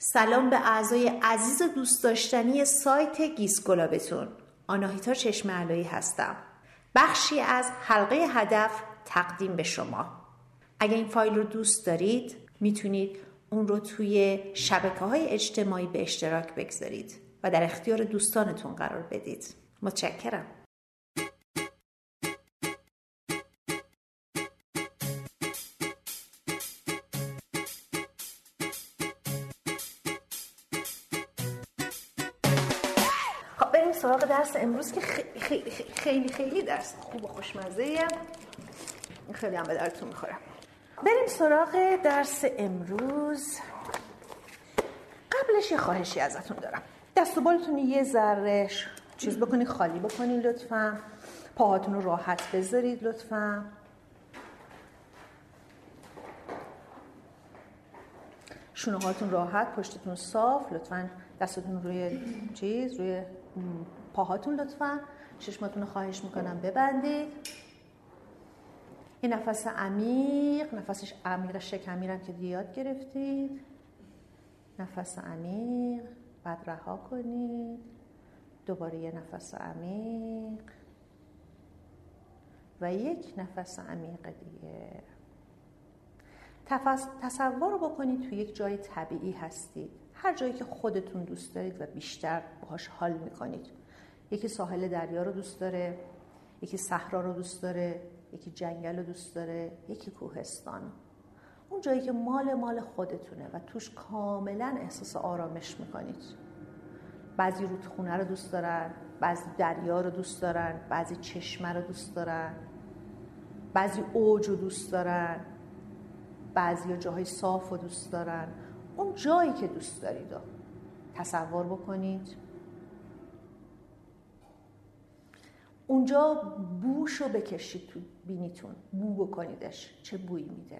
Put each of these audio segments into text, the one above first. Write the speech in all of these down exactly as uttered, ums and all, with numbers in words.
سلام به اعضای عزیز و دوست داشتنی سایت گیسگلابتون. آناهیتا چشم علایی هستم. بخشی از حلقه هدف تقدیم به شما. اگه این فایل رو دوست دارید میتونید اون رو توی شبکه‌های اجتماعی به اشتراک بگذارید و در اختیار دوستانتون قرار بدید. متشکرم. بریم سراغ درس امروز که خیلی خیلی خیلی, خیلی درس خوب و خوشمزه‌ایه. خیلی هم به درتون میخوره. بریم سراغ درس امروز. قبلش یه خواهشی ازتون دارم. دست و بالتون یه ذره چیز بکنید، خالی بکنید لطفاً. پاهاتون رو راحت بذارید لطفاً. شونه هاتون راحت، پشتتون صاف. لطفاً دستتون روی چیز روی پاهاتون لطفاً. چشماتون رو خواهش میکنم ببندید. یه نفس عمیق، نفسش عمیق شکمی رو که یاد گرفتید. نفس عمیق، بعد رها کنید. دوباره یه نفس عمیق و یک نفس عمیق دیگه. تفس... تصور رو بکنید توی یک جای طبیعی هستید. هر جایی که خودتون دوست دارید و بیشتر باهاش حال میکنید. یکی ساحل دریا رو دوست داره، یکی صحرا رو دوست داره، یکی جنگل رو دوست داره، یکی کوهستان. اون جایی که مال مال خودتونه و توش کاملا احساس آرامش میکنید. بعضی رودخونه رو دوست دارن، بعضی دریا رو دوست دارن، بعضی چشمه رو دوست دارن، بعضی اوج رو دوست دارن، بعضی جاهای صاف رو دوست دارن. اون جایی که دوست دارید رو تصور بکنید. اونجا بوش رو بکشید تو بینیتون، بو بکنیدش، چه بویی میده.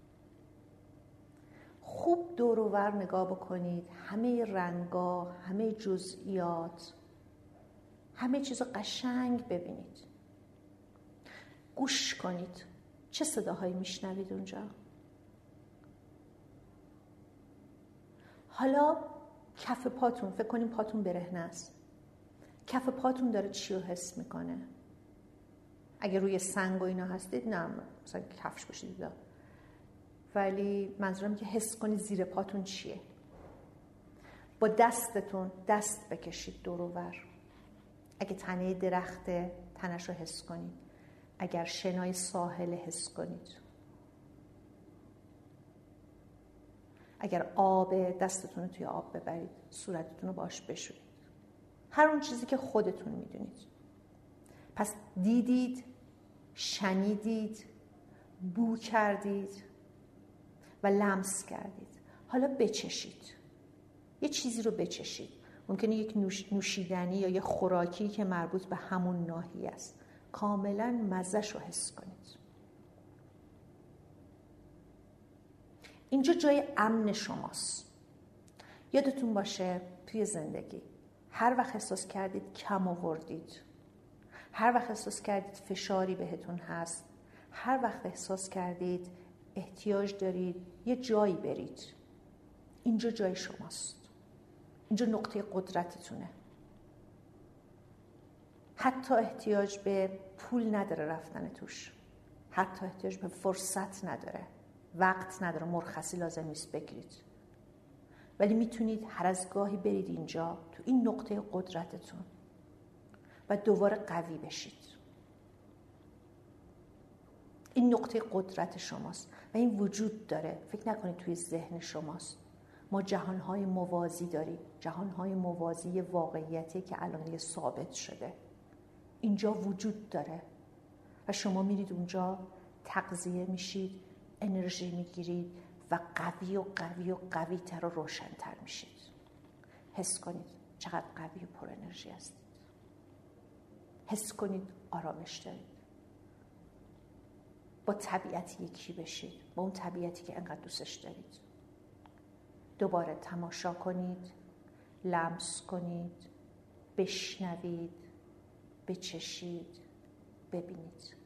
خوب دور و ور نگاه بکنید، همه رنگا، همه جزئیات، همه چیز قشنگ ببینید. گوش کنید، چه صداهایی میشنوید اونجا. حالا کف پاتون، فکر کنید پاتون برهنه است. کف پاتون داره چی رو حس میکنه؟ اگه روی سنگ و اینا هستید نه مثلا کفش باشید، ولی منظورم که حس کنید زیر پاتون چیه. با دستتون دست بکشید دور و ور. اگه تنه درخته تنش رو حس کنید. اگر شنای ساحل حس کنید. اگر آب دستتون رو توی آب ببرید، صورتتون رو باش بشورید. هر اون چیزی که خودتون میدونید. پس دیدید، شنیدید، بو کردید و لمس کردید. حالا بچشید. یه چیزی رو بچشید. ممکنه یک نوش، نوشیدنی یا یه خوراکی که مربوط به همون ناحیه است. کاملا مزه‌شو حس کنید. اینجا جای امن شماست. یادتون باشه توی زندگی هر وقت احساس کردید کم آوردید، هر وقت احساس کردید فشاری بهتون هست، هر وقت احساس کردید احتیاج دارید یه جایی برید، اینجا جای شماست. اینجا نقطه قدرتتونه. حتی احتیاج به پول نداره رفتن توش. حتی احتیاج به فرصت نداره. وقت نداره، مرخصی لازم نیست بگیرید. ولی میتونید هر از گاهی برید اینجا تو این نقطه قدرتتون و دوباره قوی بشید. این نقطه قدرت شماست و این وجود داره. فکر نکنید توی ذهن شماست. ما جهانهای موازی داریم. جهانهای موازی واقعیتی که الان یه ثابت شده. اینجا وجود داره و شما میرید اونجا، تغذیه میشید، انرژی میگیرید و قوی و قوی و قوی تر و روشن تر میشید. حس کنید چقدر قوی و پر انرژی هستید. حس کنید آرامش دارید. با طبیعت یکی بشید، با اون طبیعتی که انقدر دوستش دارید. دوباره تماشا کنید، لمس کنید، بشنوید، بچشید، ببینید.